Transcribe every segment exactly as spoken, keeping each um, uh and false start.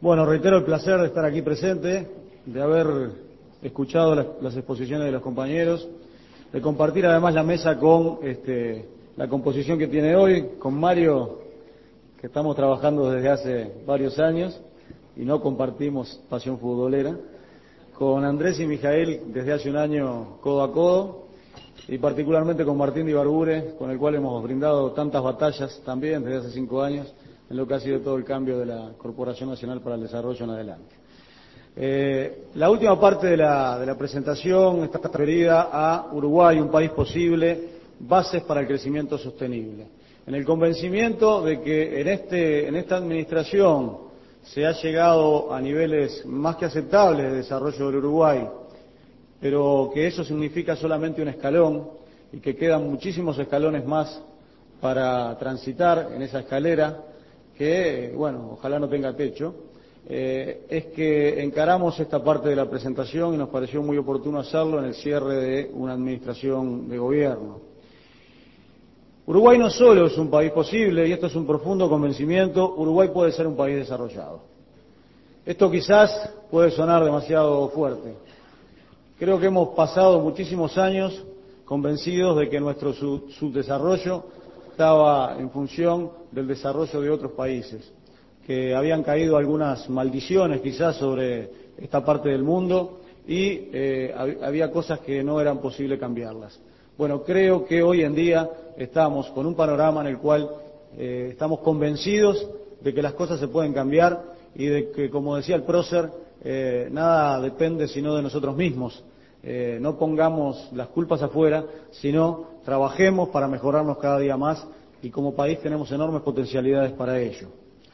Bueno, reitero el placer de estar aquí presente, de haber escuchado las, las exposiciones de los compañeros, de compartir además la mesa con este, la composición que tiene hoy, con Mario, que estamos trabajando desde hace varios años y no compartimos pasión futbolera, con Andrés y Mijael desde hace un año codo a codo, y particularmente con Martín de Ibarbure, con el cual hemos brindado tantas batallas también desde hace cinco años, en lo que ha sido todo el cambio de la Corporación Nacional para el Desarrollo en adelante. Eh, la última parte de la, de la presentación está referida a Uruguay, un país posible, bases para el crecimiento sostenible. En el convencimiento de que en, este, en esta administración se ha llegado a niveles más que aceptables de desarrollo del Uruguay, pero que eso significa solamente un escalón y que quedan muchísimos escalones más para transitar en esa escalera, que, bueno, ojalá no tenga techo, eh, es que encaramos esta parte de la presentación y nos pareció muy oportuno hacerlo en el cierre de una administración de gobierno. Uruguay no solo es un país posible, y esto es un profundo convencimiento, Uruguay puede ser un país desarrollado. Esto quizás puede sonar demasiado fuerte. Creo que hemos pasado muchísimos años convencidos de que nuestro subdesarrollo estaba en función del desarrollo de otros países, que habían caído algunas maldiciones quizás sobre esta parte del mundo y eh, había cosas que no eran posible cambiarlas. Bueno, creo que hoy en día estamos con un panorama en el cual eh, estamos convencidos de que las cosas se pueden cambiar y de que, como decía el prócer, eh, nada depende sino de nosotros mismos. Eh, no pongamos las culpas afuera, sino trabajemos para mejorarnos cada día más, y como país tenemos enormes potencialidades para ello.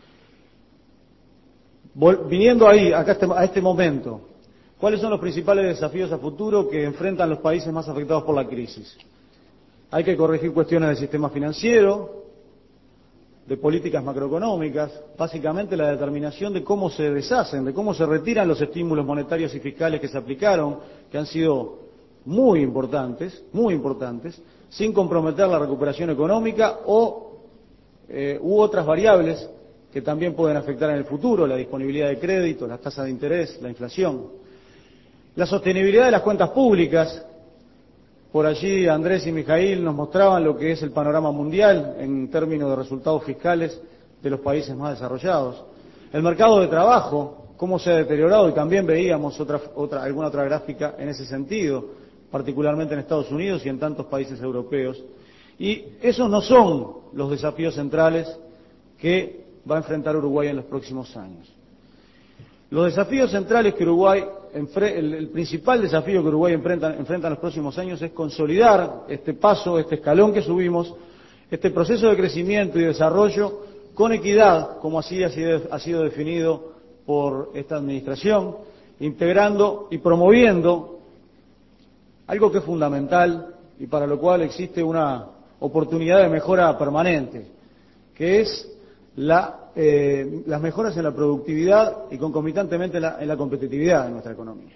Vol- viniendo ahí, acá este, a este momento, ¿cuáles son los principales desafíos a futuro que enfrentan los países más afectados por la crisis? Hay que corregir cuestiones del sistema financiero, de políticas macroeconómicas, básicamente la determinación de cómo se deshacen, de cómo se retiran los estímulos monetarios y fiscales que se aplicaron, que han sido muy importantes, muy importantes, sin comprometer la recuperación económica o eh, u otras variables que también pueden afectar en el futuro, la disponibilidad de crédito, las tasas de interés, la inflación. La sostenibilidad de las cuentas públicas. Por allí Andrés y Mijail nos mostraban lo que es el panorama mundial en términos de resultados fiscales de los países más desarrollados. El mercado de trabajo, cómo se ha deteriorado, y también veíamos otra, otra, alguna otra gráfica en ese sentido, particularmente en Estados Unidos y en tantos países europeos. Y esos no son los desafíos centrales que va a enfrentar Uruguay en los próximos años. Los desafíos centrales que Uruguay, el, el principal desafío que Uruguay enfrenta, enfrenta en los próximos años es consolidar este paso, este escalón que subimos, este proceso de crecimiento y desarrollo con equidad, como así ha sido, ha sido definido por esta administración, integrando y promoviendo algo que es fundamental y para lo cual existe una oportunidad de mejora permanente, que es La, eh, las mejoras en la productividad y concomitantemente en la, en la competitividad de nuestra economía.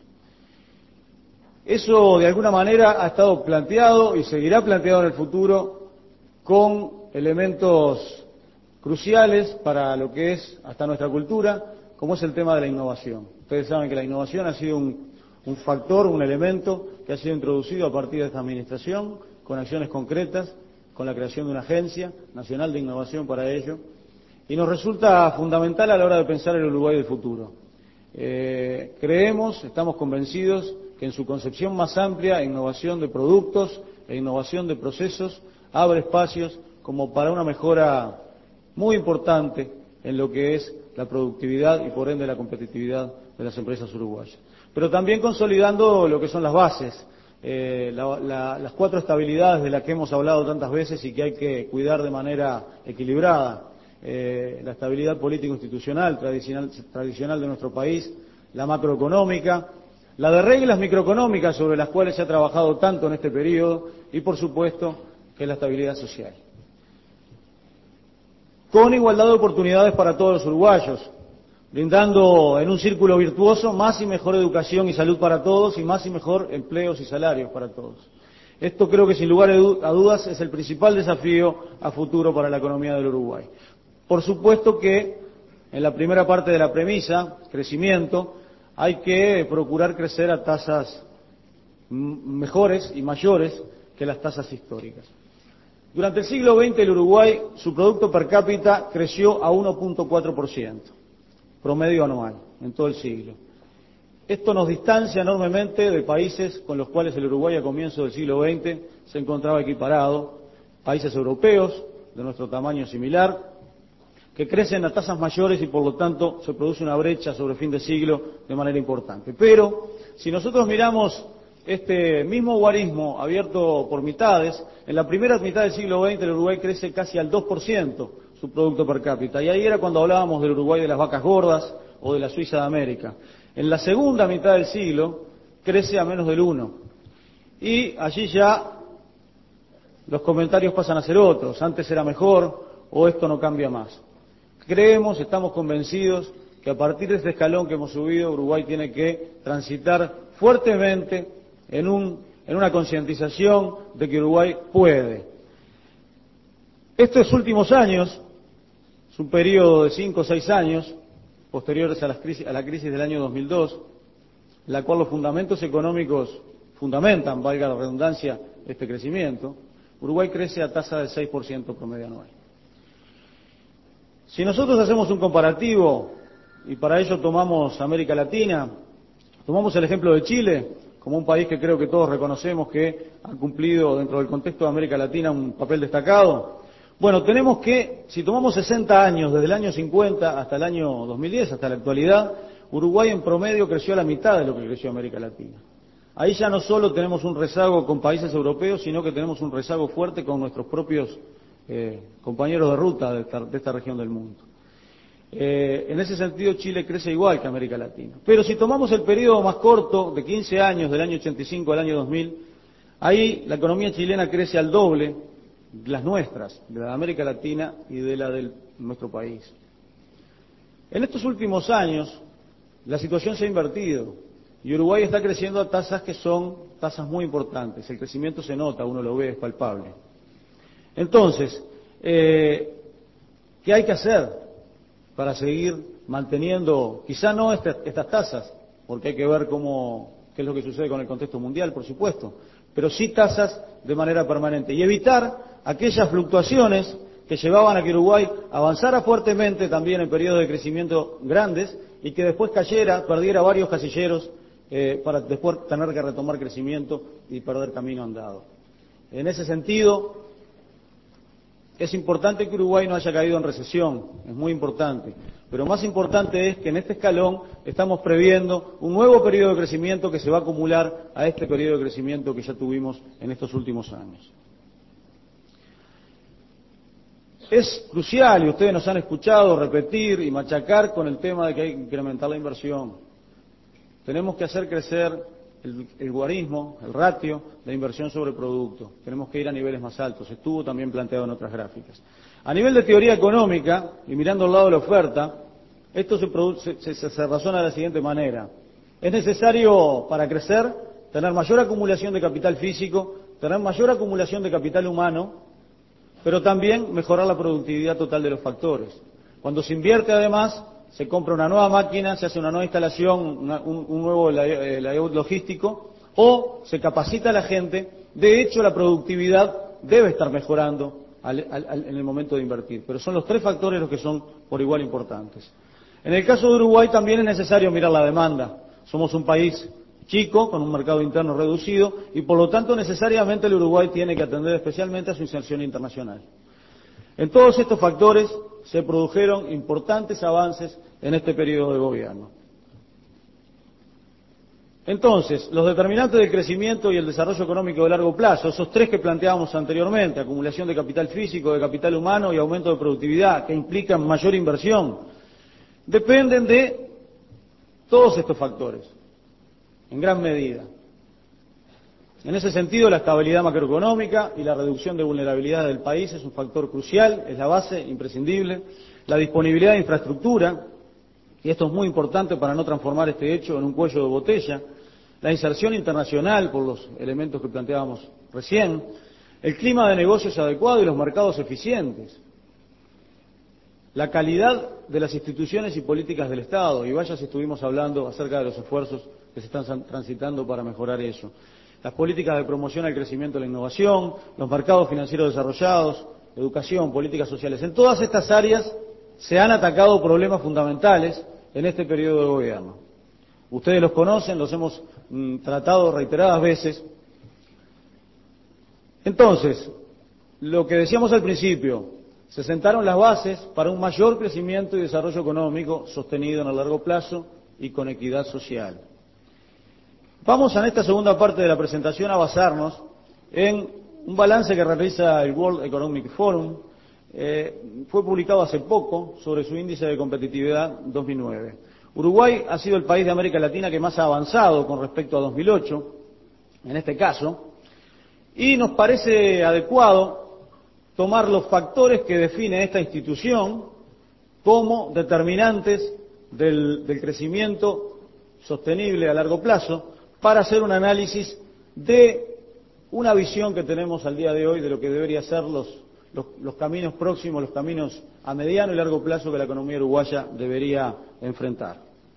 Eso de alguna manera ha estado planteado y seguirá planteado en el futuro con elementos cruciales para lo que es hasta nuestra cultura, como es el tema de la innovación. Ustedes saben que la innovación ha sido un, un factor, un elemento que ha sido introducido a partir de esta administración, con acciones concretas, con la creación de una agencia nacional de innovación para ello. Y nos resulta fundamental a la hora de pensar el Uruguay del futuro. Eh, creemos, estamos convencidos que en su concepción más amplia, innovación de productos e innovación de procesos abre espacios como para una mejora muy importante en lo que es la productividad y por ende la competitividad de las empresas uruguayas. Pero también consolidando lo que son las bases, eh, la, la, las cuatro estabilidades de las que hemos hablado tantas veces y que hay que cuidar de manera equilibrada. Eh, la estabilidad político-institucional tradicional, tradicional de nuestro país, la macroeconómica, la de reglas microeconómicas sobre las cuales se ha trabajado tanto en este periodo y, por supuesto, que es la estabilidad social. Con igualdad de oportunidades para todos los uruguayos, brindando en un círculo virtuoso más y mejor educación y salud para todos y más y mejor empleos y salarios para todos. Esto creo que sin lugar a dudas es el principal desafío a futuro para la economía del Uruguay. Por supuesto que en la primera parte de la premisa, crecimiento, hay que procurar crecer a tasas mejores y mayores que las tasas históricas. Durante el siglo veinte el Uruguay, su producto per cápita creció a uno punto cuatro por ciento, promedio anual, en todo el siglo. Esto nos distancia enormemente de países con los cuales el Uruguay a comienzos del siglo veinte se encontraba equiparado, países europeos de nuestro tamaño similar, que crecen a tasas mayores y por lo tanto se produce una brecha sobre fin de siglo de manera importante. Pero si nosotros miramos este mismo guarismo abierto por mitades, en la primera mitad del siglo veinte el Uruguay crece casi al dos por ciento su producto per cápita, y ahí era cuando hablábamos del Uruguay de las vacas gordas o de la Suiza de América. En la segunda mitad del siglo crece a menos del uno, y allí ya los comentarios pasan a ser otros: antes era mejor o esto no cambia más. Creemos, estamos convencidos que a partir de este escalón que hemos subido, Uruguay tiene que transitar fuertemente en, un, en una concientización de que Uruguay puede. Estos últimos años, es un periodo de cinco o seis años, posteriores a la, crisis, a la crisis del año dos mil dos, en la cual los fundamentos económicos fundamentan, valga la redundancia, este crecimiento, Uruguay crece a tasa del seis por ciento promedio anual. Si nosotros hacemos un comparativo, y para ello tomamos América Latina, tomamos el ejemplo de Chile, como un país que creo que todos reconocemos que ha cumplido dentro del contexto de América Latina un papel destacado. Bueno, tenemos que, si tomamos sesenta años, desde el año cincuenta hasta el año dos mil diez, hasta la actualidad, Uruguay en promedio creció a la mitad de lo que creció América Latina. Ahí ya no solo tenemos un rezago con países europeos, sino que tenemos un rezago fuerte con nuestros propios eh, compañeros de ruta de esta, de esta región del mundo. Eh, en ese sentido Chile crece igual que América Latina. Pero si tomamos el periodo más corto, de quince años, del año ochenta y cinco al año dos mil, ahí la economía chilena crece al doble de las nuestras, de la de América Latina y de la de nuestro país. En estos últimos años, la situación se ha invertido y Uruguay está creciendo a tasas que son tasas muy importantes. El crecimiento se nota, uno lo ve, es palpable. Entonces, eh, ¿qué hay que hacer para seguir manteniendo, quizá no este, estas tasas, porque hay que ver cómo, qué es lo que sucede con el contexto mundial, por supuesto, pero sí tasas de manera permanente, y evitar aquellas fluctuaciones que llevaban a que Uruguay avanzara fuertemente también en periodos de crecimiento grandes y que después cayera, perdiera varios casilleros eh, para después tener que retomar crecimiento y perder camino andado. En ese sentido, es importante que Uruguay no haya caído en recesión, es muy importante, pero más importante es que en este escalón estamos previendo un nuevo periodo de crecimiento que se va a acumular a este periodo de crecimiento que ya tuvimos en estos últimos años. Es crucial, y ustedes nos han escuchado repetir y machacar con el tema de que hay que incrementar la inversión. Tenemos que hacer crecer el, el guarismo, el ratio de inversión sobre producto. Tenemos que ir a niveles más altos. Estuvo también planteado en otras gráficas. A nivel de teoría económica, y mirando al lado de la oferta, esto se, produce, se, se, se razona de la siguiente manera. Es necesario, para crecer, tener mayor acumulación de capital físico, tener mayor acumulación de capital humano, pero también mejorar la productividad total de los factores. Cuando se invierte además, se compra una nueva máquina, se hace una nueva instalación, una, un, un nuevo layout logístico, o se capacita a la gente. De hecho, la productividad debe estar mejorando al, al, al, en el momento de invertir. Pero son los tres factores los que son por igual importantes. En el caso de Uruguay también es necesario mirar la demanda. Somos un país chico, con un mercado interno reducido, y por lo tanto necesariamente el Uruguay tiene que atender especialmente a su inserción internacional. En todos estos factores se produjeron importantes avances en este periodo de gobierno. Entonces, los determinantes del crecimiento y el desarrollo económico de largo plazo, esos tres que planteábamos anteriormente, acumulación de capital físico, de capital humano y aumento de productividad, que implican mayor inversión, dependen de todos estos factores, en gran medida. En ese sentido, la estabilidad macroeconómica y la reducción de vulnerabilidad del país es un factor crucial, es la base imprescindible. La disponibilidad de infraestructura, y esto es muy importante para no transformar este hecho en un cuello de botella. La inserción internacional, por los elementos que planteábamos recién. El clima de negocios adecuado y los mercados eficientes. la calidad de las instituciones y políticas del Estado, y vaya si estuvimos hablando acerca de los esfuerzos que se están transitando para mejorar eso. Las políticas de promoción al crecimiento y la innovación, los mercados financieros desarrollados, educación, políticas sociales. En todas estas áreas se han atacado problemas fundamentales en este periodo de gobierno. Ustedes los conocen, los hemos mm, tratado reiteradas veces. Entonces, lo que decíamos al principio, se sentaron las bases para un mayor crecimiento y desarrollo económico sostenido en el largo plazo y con equidad social. Vamos en esta segunda parte de la presentación a basarnos en un balance que realiza el World Economic Forum, eh, fue publicado hace poco sobre su índice de competitividad dos mil nueve. Uruguay ha sido el país de América Latina que más ha avanzado con respecto a dos mil ocho, en este caso, y nos parece adecuado tomar los factores que define esta institución como determinantes del, del crecimiento sostenible a largo plazo para hacer un análisis de una visión que tenemos al día de hoy de lo que debería ser los, los, los caminos próximos, los caminos a mediano y largo plazo que la economía uruguaya debería enfrentar.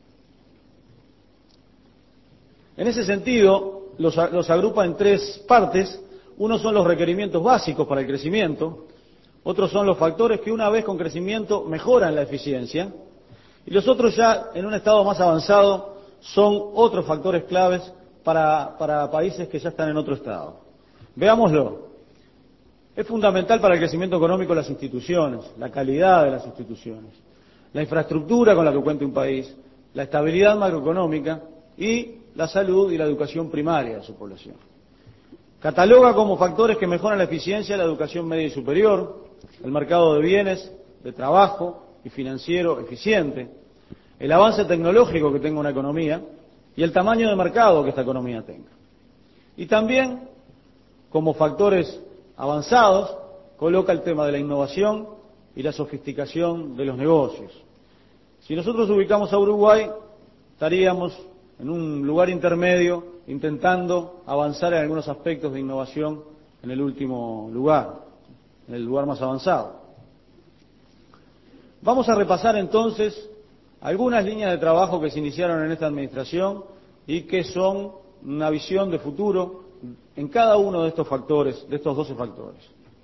En ese sentido, los, los agrupa en tres partes. Uno son los requerimientos básicos para el crecimiento, otros son los factores que una vez con crecimiento mejoran la eficiencia, y los otros ya en un estado más avanzado son otros factores claves para, para países que ya están en otro estado. Veámoslo. Es fundamental para el crecimiento económico las instituciones, la calidad de las instituciones, la infraestructura con la que cuenta un país, la estabilidad macroeconómica y la salud y la educación primaria de su población. Cataloga como factores que mejoran la eficiencia la educación media y superior, el mercado de bienes, de trabajo y financiero eficiente, el avance tecnológico que tenga una economía y el tamaño de mercado que esta economía tenga. Y también, como factores avanzados, coloca el tema de la innovación y la sofisticación de los negocios. Si nosotros ubicamos a Uruguay, estaríamos en un lugar intermedio, intentando avanzar en algunos aspectos de innovación en el último lugar, en el lugar más avanzado. Vamos a repasar entonces algunas líneas de trabajo que se iniciaron en esta administración y que son una visión de futuro en cada uno de estos factores, de estos doce factores.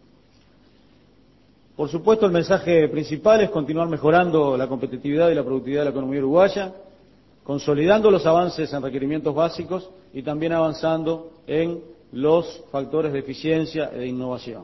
Por supuesto, el mensaje principal es continuar mejorando la competitividad y la productividad de la economía uruguaya, consolidando los avances en requerimientos básicos y también avanzando en los factores de eficiencia e de innovación.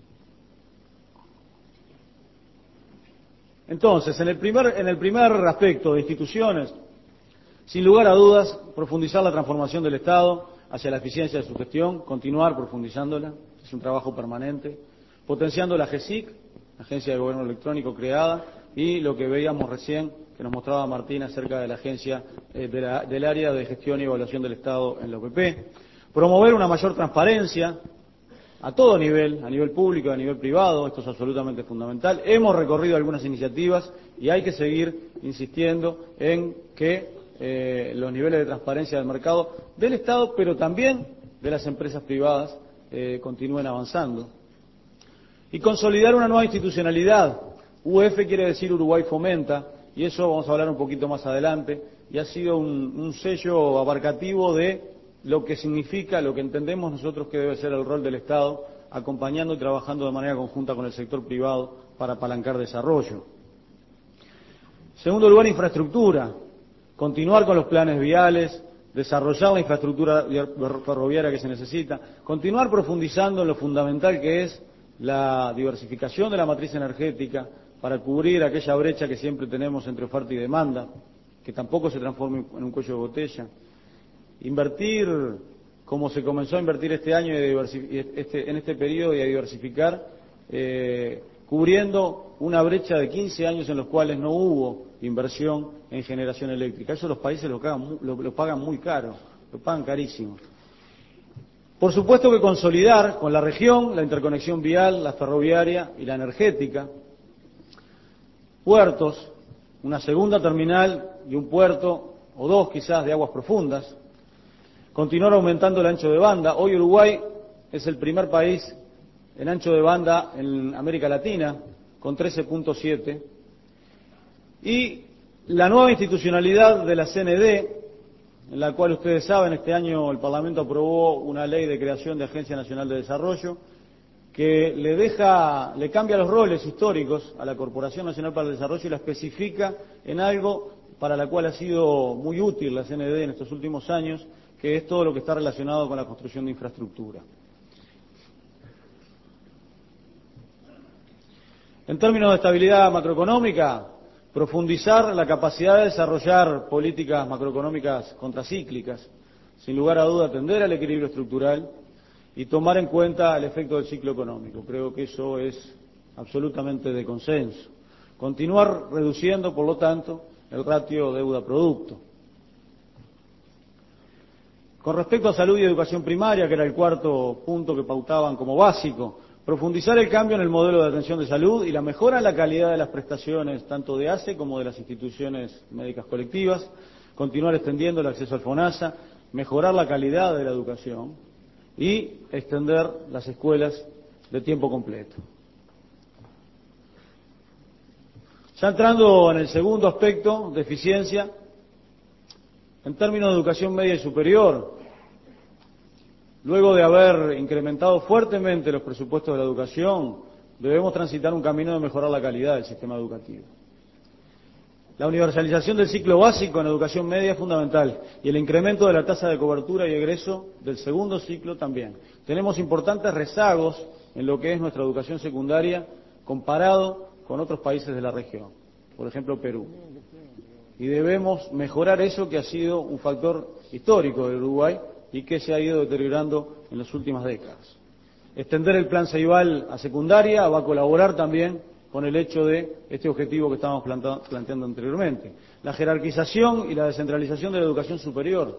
Entonces, en el primer, en el primer aspecto de instituciones, sin lugar a dudas, profundizar la transformación del Estado hacia la eficiencia de su gestión, continuar profundizándola, es un trabajo permanente, potenciando la G E S I C, la Agencia de Gobierno Electrónico creada, y lo que veíamos recién, que nos mostraba Martín acerca de la agencia eh, de la, del área de gestión y evaluación del Estado en la O P P. Promover una mayor transparencia a todo nivel, a nivel público y a nivel privado, esto es absolutamente fundamental. Hemos recorrido algunas iniciativas y hay que seguir insistiendo en que eh, los niveles de transparencia del mercado del Estado, pero también de las empresas privadas, eh, continúen avanzando. Y consolidar una nueva institucionalidad. U E F quiere decir Uruguay Fomenta, y eso vamos a hablar un poquito más adelante, y ha sido un, un sello abarcativo de lo que significa, lo que entendemos nosotros que debe ser el rol del Estado, acompañando y trabajando de manera conjunta con el sector privado para apalancar desarrollo. Segundo lugar, infraestructura. Continuar con los planes viales, desarrollar la infraestructura ferroviaria que se necesita, continuar profundizando en lo fundamental que es la diversificación de la matriz energética para cubrir aquella brecha que siempre tenemos entre oferta y demanda, que tampoco se transforme en un cuello de botella. Invertir, como se comenzó a invertir este año y este, en este periodo, y a diversificar, eh, cubriendo una brecha de quince años en los cuales no hubo inversión en generación eléctrica. Eso los países lo pagan, lo, lo pagan muy caro, lo pagan carísimo. Por supuesto que consolidar con la región la interconexión vial, la ferroviaria y la energética. Puertos, una segunda terminal y un puerto, o dos quizás, de aguas profundas. Continuar aumentando el ancho de banda. Hoy Uruguay es el primer país en ancho de banda en América Latina, con trece punto siete, Y la nueva institucionalidad de la C N D, en la cual ustedes saben, este año el Parlamento aprobó una ley de creación de Agencia Nacional de Desarrollo, que le deja, le cambia los roles históricos a la Corporación Nacional para el Desarrollo y la especifica en algo para la cual ha sido muy útil la C N D en estos últimos años, que es todo lo que está relacionado con la construcción de infraestructura. En términos de estabilidad macroeconómica, profundizar la capacidad de desarrollar políticas macroeconómicas contracíclicas, sin lugar a duda atender al equilibrio estructural y tomar en cuenta el efecto del ciclo económico. Creo que eso es absolutamente de consenso. Continuar reduciendo, por lo tanto, el ratio deuda-producto. Con respecto a salud y educación primaria, que era el cuarto punto que pautaban como básico, profundizar el cambio en el modelo de atención de salud y la mejora en la calidad de las prestaciones, tanto de A C E como de las instituciones médicas colectivas, continuar extendiendo el acceso al FONASA, mejorar la calidad de la educación y extender las escuelas de tiempo completo. Ya entrando en el segundo aspecto de eficiencia, en términos de educación media y superior, luego de haber incrementado fuertemente los presupuestos de la educación, debemos transitar un camino de mejorar la calidad del sistema educativo. La universalización del ciclo básico en educación media es fundamental y el incremento de la tasa de cobertura y egreso del segundo ciclo también. Tenemos importantes rezagos en lo que es nuestra educación secundaria comparado con otros países de la región, por ejemplo Perú. Y debemos mejorar eso, que ha sido un factor histórico del Uruguay y que se ha ido deteriorando en las últimas décadas. Extender el plan Ceibal a secundaria va a colaborar también con el hecho de este objetivo que estábamos planteando anteriormente. La jerarquización y la descentralización de la educación superior,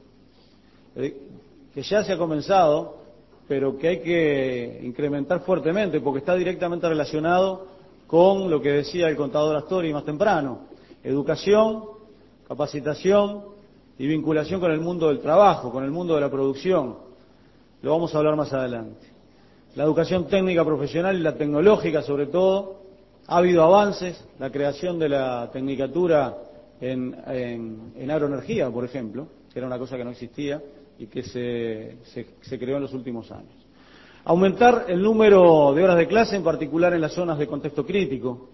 que ya se ha comenzado, pero que hay que incrementar fuertemente porque está directamente relacionado con lo que decía el contador Astori más temprano: educación, capacitación y vinculación con el mundo del trabajo, con el mundo de la producción. Lo vamos a hablar más adelante. La educación técnica profesional y la tecnológica, sobre todo, ha habido avances, la creación de la tecnicatura en, en, en agroenergía, por ejemplo, que era una cosa que no existía y que se, se, se creó en los últimos años. Aumentar el número de horas de clase, en particular en las zonas de contexto crítico.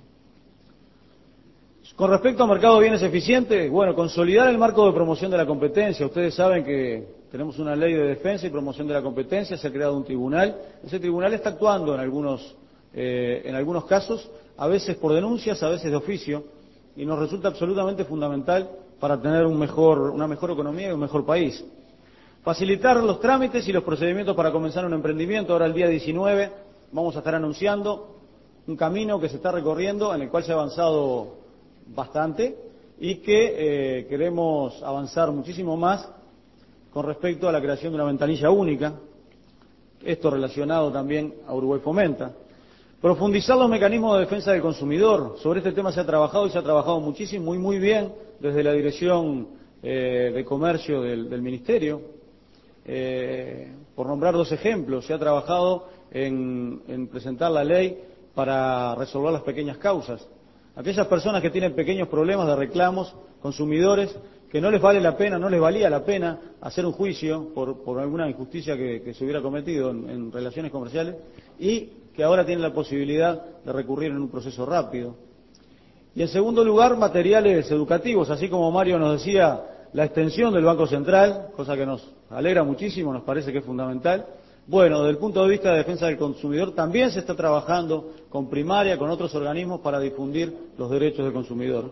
Con respecto al mercado de bienes eficientes, bueno, consolidar el marco de promoción de la competencia. Ustedes saben que tenemos una ley de defensa y promoción de la competencia, se ha creado un tribunal. Ese tribunal está actuando en algunos, eh, en algunos casos, a veces por denuncias, a veces de oficio, y nos resulta absolutamente fundamental para tener un mejor, una mejor economía y un mejor país. Facilitar los trámites y los procedimientos para comenzar un emprendimiento. Ahora el día diecinueve vamos a estar anunciando un camino que se está recorriendo, en el cual se ha avanzado bastante y que eh, queremos avanzar muchísimo más con respecto a la creación de una ventanilla única, esto relacionado también a Uruguay Fomenta. Profundizar los mecanismos de defensa del consumidor. Sobre este tema se ha trabajado y se ha trabajado muchísimo, muy muy bien, desde la Dirección eh, de Comercio del, del Ministerio. Eh, por nombrar dos ejemplos, se ha trabajado en, en presentar la ley para resolver las pequeñas causas. Aquellas personas que tienen pequeños problemas de reclamos, consumidores, que no les vale la pena, no les valía la pena hacer un juicio por, por alguna injusticia que, que se hubiera cometido en, en relaciones comerciales y que ahora tienen la posibilidad de recurrir en un proceso rápido. Y en segundo lugar, materiales educativos, así como Mario nos decía, la extensión del Banco Central, cosa que nos alegra muchísimo, nos parece que es fundamental. Bueno, desde el punto de vista de defensa del consumidor también se está trabajando con Primaria, con otros organismos para difundir los derechos del consumidor.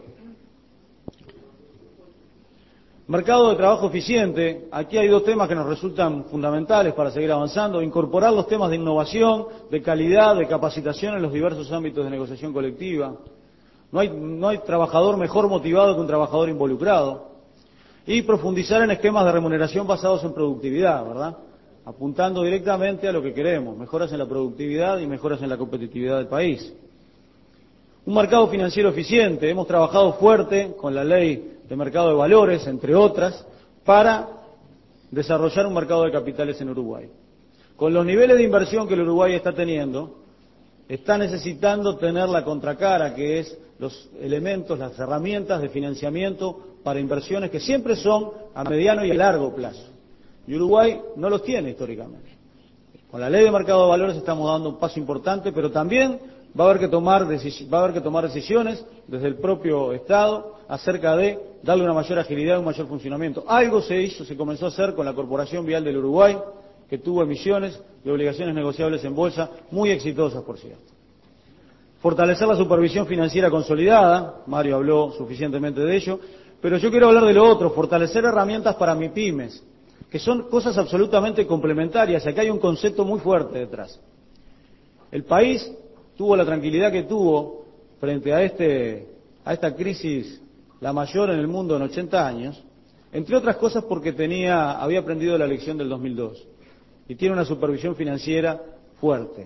Mercado de trabajo eficiente. Aquí hay dos temas que nos resultan fundamentales para seguir avanzando. Incorporar los temas de innovación, de calidad, de capacitación en los diversos ámbitos de negociación colectiva. No hay, no hay trabajador mejor motivado que un trabajador involucrado. Y profundizar en esquemas de remuneración basados en productividad, ¿verdad? Apuntando directamente a lo que queremos, mejoras en la productividad y mejoras en la competitividad del país. Un mercado financiero eficiente. Hemos trabajado fuerte con la ley de mercado de valores, entre otras, para desarrollar un mercado de capitales en Uruguay. Con los niveles de inversión que el Uruguay está teniendo, está necesitando tener la contracara, que es los elementos, las herramientas de financiamiento para inversiones que siempre son a mediano y a largo plazo. Y Uruguay no los tiene históricamente. Con la ley de mercado de valores estamos dando un paso importante, pero también va a haber que tomar, va a haber que tomar decisiones desde el propio Estado acerca de darle una mayor agilidad y un mayor funcionamiento. Algo se hizo, se comenzó a hacer con la Corporación Vial del Uruguay, que tuvo emisiones de obligaciones negociables en bolsa muy exitosas, por cierto. Fortalecer la supervisión financiera consolidada, Mario habló suficientemente de ello, pero yo quiero hablar de lo otro, fortalecer herramientas para MIPYMES, que son cosas absolutamente complementarias. Acá hay un concepto muy fuerte detrás. El país tuvo la tranquilidad que tuvo frente a, este, a esta crisis, la mayor en el mundo en ochenta años, entre otras cosas porque tenía, había aprendido la lección del dos mil dos y tiene una supervisión financiera fuerte.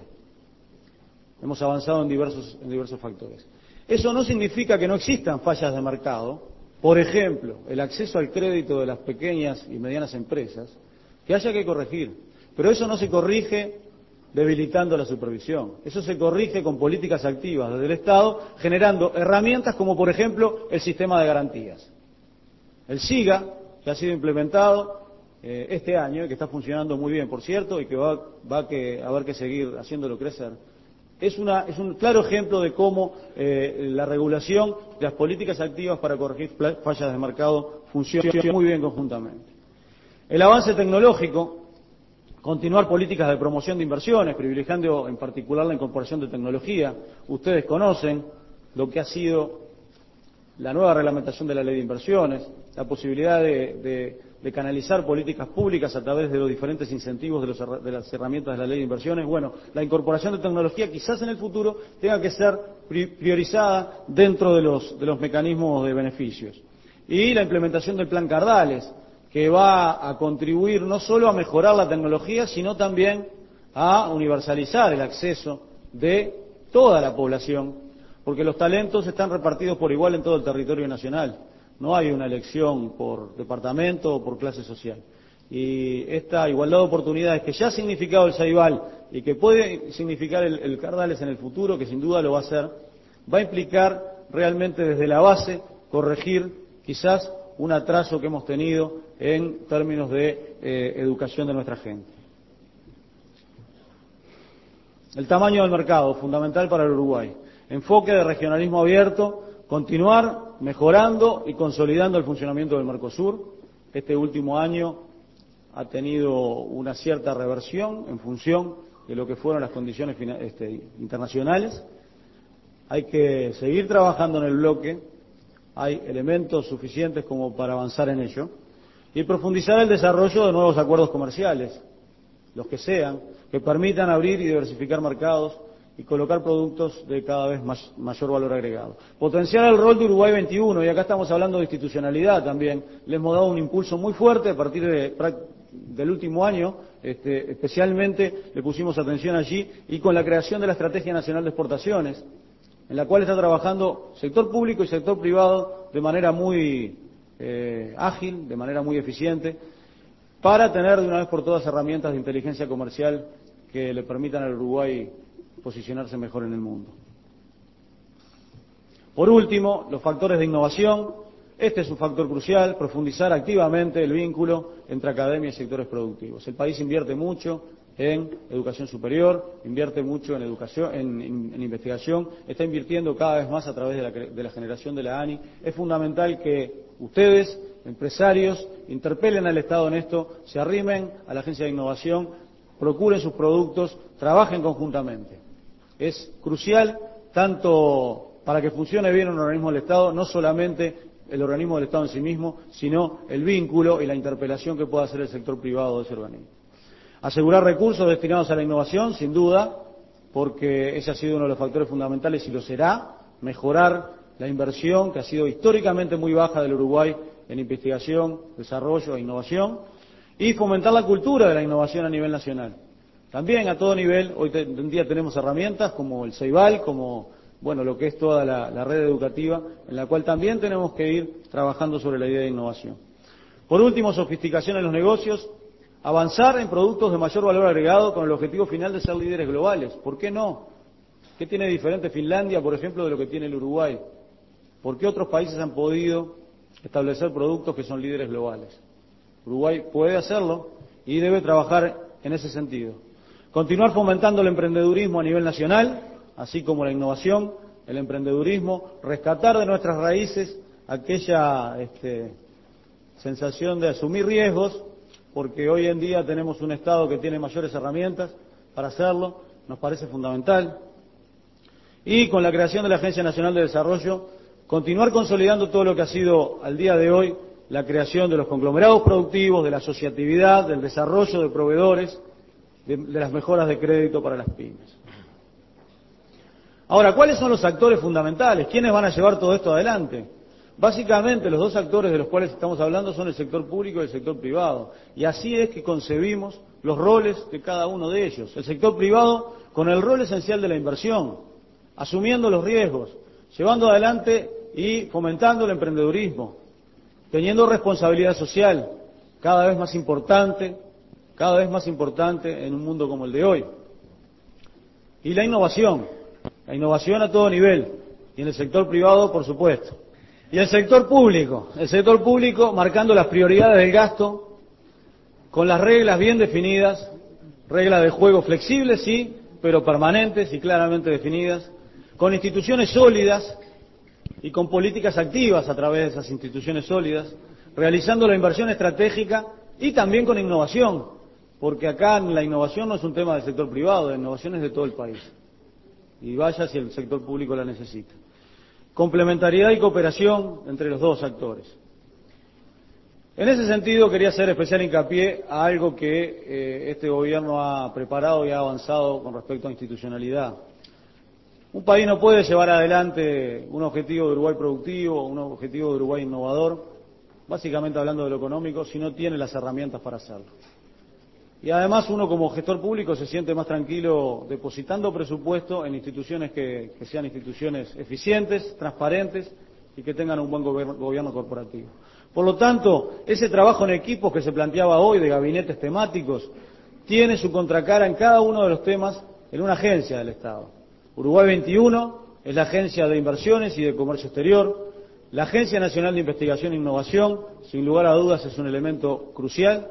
Hemos avanzado en diversos, en diversos factores. Eso no significa que no existan fallas de mercado. Por ejemplo, el acceso al crédito de las pequeñas y medianas empresas, que haya que corregir. Pero eso no se corrige debilitando la supervisión. Eso se corrige con políticas activas desde el Estado, generando herramientas como, por ejemplo, el sistema de garantías. El SIGA, que ha sido implementado eh, este año y que está funcionando muy bien, por cierto, y que va, va a, que, a haber que seguir haciéndolo crecer, Es, una, es un claro ejemplo de cómo eh, la regulación de las políticas activas para corregir fallas de mercado funciona muy bien conjuntamente. El avance tecnológico, continuar políticas de promoción de inversiones, privilegiando en particular la incorporación de tecnología. Ustedes conocen lo que ha sido la nueva reglamentación de la ley de inversiones, la posibilidad de, de, de canalizar políticas públicas a través de los diferentes incentivos de, los, de las herramientas de la ley de inversiones. Bueno, la incorporación de tecnología quizás en el futuro tenga que ser priorizada dentro de los, de los mecanismos de beneficios. Y la implementación del Plan Cardales, que va a contribuir no solo a mejorar la tecnología, sino también a universalizar el acceso de toda la población, porque los talentos están repartidos por igual en todo el territorio nacional. No hay una elección por departamento o por clase social. Y esta igualdad de oportunidades que ya ha significado el Ceibal y que puede significar el, el Cardales en el futuro, que sin duda lo va a hacer, va a implicar realmente desde la base corregir quizás un atraso que hemos tenido en términos de eh, educación de nuestra gente. El tamaño del mercado, fundamental para el Uruguay. Enfoque de regionalismo abierto, continuar mejorando y consolidando el funcionamiento del Mercosur. Este último año ha tenido una cierta reversión en función de lo que fueron las condiciones este, internacionales. Hay que seguir trabajando en el bloque, hay elementos suficientes como para avanzar en ello, y profundizar el desarrollo de nuevos acuerdos comerciales, los que sean, que permitan abrir y diversificar mercados y colocar productos de cada vez más, mayor valor agregado. Potenciar el rol de Uruguay veintiuno, y acá estamos hablando de institucionalidad también. Le hemos dado un impulso muy fuerte a partir de, del último año, este, especialmente le pusimos atención allí, y con la creación de la Estrategia Nacional de Exportaciones, en la cual está trabajando sector público y sector privado de manera muy eh, ágil, de manera muy eficiente, para tener de una vez por todas herramientas de inteligencia comercial que le permitan al Uruguay posicionarse mejor en el mundo. Por último, los factores de innovación. Este es un factor crucial, profundizar activamente el vínculo entre academia y sectores productivos. El país invierte mucho en educación superior, invierte mucho en educación, en, en, en investigación, está invirtiendo cada vez más a través de la, de la generación de la ANI. Es fundamental que ustedes, empresarios, interpelen al Estado en esto, se arrimen a la Agencia de Innovación, procuren sus productos, trabajen conjuntamente. Es crucial tanto para que funcione bien un organismo del Estado, no solamente el organismo del Estado en sí mismo, sino el vínculo y la interpelación que pueda hacer el sector privado de ese organismo. Asegurar recursos destinados a la innovación, sin duda, porque ese ha sido uno de los factores fundamentales y lo será. Mejorar la inversión, que ha sido históricamente muy baja del Uruguay en investigación, desarrollo e innovación, y fomentar la cultura de la innovación a nivel nacional. También a todo nivel, hoy en día tenemos herramientas como el Ceibal, como bueno, lo que es toda la, la red educativa, en la cual también tenemos que ir trabajando sobre la idea de innovación. Por último, sofisticación en los negocios, avanzar en productos de mayor valor agregado con el objetivo final de ser líderes globales. ¿Por qué no? ¿Qué tiene diferente Finlandia, por ejemplo, de lo que tiene el Uruguay? ¿Por qué otros países han podido establecer productos que son líderes globales? Uruguay puede hacerlo y debe trabajar en ese sentido. Continuar fomentando el emprendedurismo a nivel nacional, así como la innovación, el emprendedurismo, rescatar de nuestras raíces aquella este, sensación de asumir riesgos, porque hoy en día tenemos un Estado que tiene mayores herramientas para hacerlo, nos parece fundamental. Y con la creación de la Agencia Nacional de Desarrollo, continuar consolidando todo lo que ha sido al día de hoy la creación de los conglomerados productivos, de la asociatividad, del desarrollo de proveedores, de, de las mejoras de crédito para las pymes. Ahora, ¿cuáles son los actores fundamentales? ¿Quiénes van a llevar todo esto adelante? Básicamente, los dos actores de los cuales estamos hablando son el sector público y el sector privado. Y así es que concebimos los roles de cada uno de ellos. El sector privado con el rol esencial de la inversión, asumiendo los riesgos, llevando adelante y fomentando el emprendedurismo, teniendo responsabilidad social, cada vez más importante, cada vez más importante en un mundo como el de hoy. Y la innovación, la innovación a todo nivel, y en el sector privado, por supuesto. Y el sector público, el sector público marcando las prioridades del gasto, con las reglas bien definidas, reglas de juego flexibles, sí, pero permanentes y claramente definidas, con instituciones sólidas y con políticas activas a través de esas instituciones sólidas, realizando la inversión estratégica y también con innovación, porque acá la innovación no es un tema del sector privado, la innovación es de todo el país. Y vaya si el sector público la necesita. Complementariedad y cooperación entre los dos actores. En ese sentido quería hacer especial hincapié a algo que eh, este gobierno ha preparado y ha avanzado con respecto a institucionalidad. Un país no puede llevar adelante un objetivo de Uruguay productivo, un objetivo de Uruguay innovador, básicamente hablando de lo económico, si no tiene las herramientas para hacerlo. Y además uno como gestor público se siente más tranquilo depositando presupuesto en instituciones que, que sean instituciones eficientes, transparentes y que tengan un buen gobierno, gobierno corporativo. Por lo tanto, ese trabajo en equipos que se planteaba hoy de gabinetes temáticos tiene su contracara en cada uno de los temas en una agencia del Estado. Uruguay veintiuno es la Agencia de Inversiones y de Comercio Exterior. La Agencia Nacional de Investigación e Innovación, sin lugar a dudas, es un elemento crucial.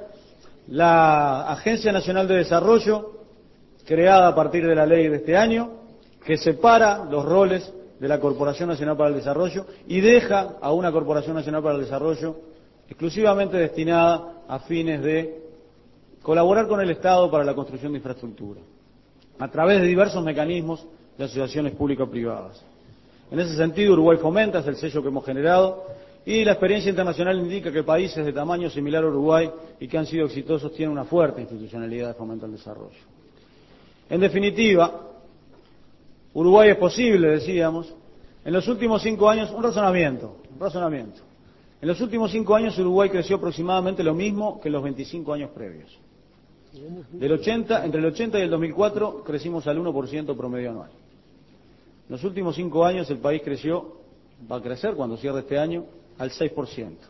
La Agencia Nacional de Desarrollo, creada a partir de la ley de este año, que separa los roles de la Corporación Nacional para el Desarrollo y deja a una Corporación Nacional para el Desarrollo exclusivamente destinada a fines de colaborar con el Estado para la construcción de infraestructura, a través de diversos mecanismos de asociaciones público-privadas. En ese sentido, Uruguay Fomenta es el sello que hemos generado, y la experiencia internacional indica que países de tamaño similar a Uruguay y que han sido exitosos tienen una fuerte institucionalidad de fomento al desarrollo. En definitiva, Uruguay es posible, decíamos. En los últimos cinco años, un razonamiento, un razonamiento. En los últimos cinco años Uruguay creció aproximadamente lo mismo que en los veinticinco años previos. Del ochenta, entre el ochenta y el dos mil cuatro crecimos al uno por ciento promedio anual. En los últimos cinco años el país creció, va a crecer cuando cierre este año, al seis por ciento.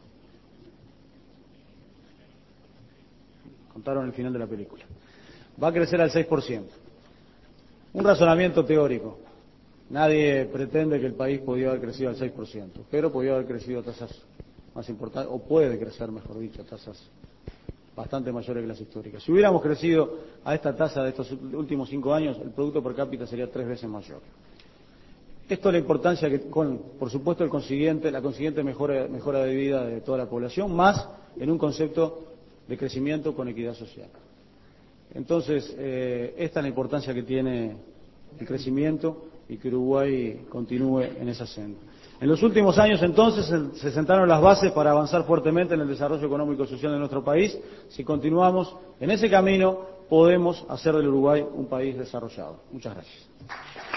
Contaron el final de la película. Va a crecer al seis por ciento. Un razonamiento teórico. Nadie pretende que el país podía haber crecido al seis por ciento, pero podía haber crecido a tasas más importantes, o puede crecer, mejor dicho, a tasas bastante mayores que las históricas. Si hubiéramos crecido a esta tasa de estos últimos cinco años, el producto per cápita sería tres veces mayor. Esto es la importancia que, con, por supuesto, el consiguiente, la consiguiente mejora, mejora de vida de toda la población, más en un concepto de crecimiento con equidad social. Entonces, eh, esta es la importancia que tiene el crecimiento y que Uruguay continúe en esa senda. En los últimos años, entonces, se, se sentaron las bases para avanzar fuertemente en el desarrollo económico y social de nuestro país. Si continuamos en ese camino, podemos hacer del Uruguay un país desarrollado. Muchas gracias.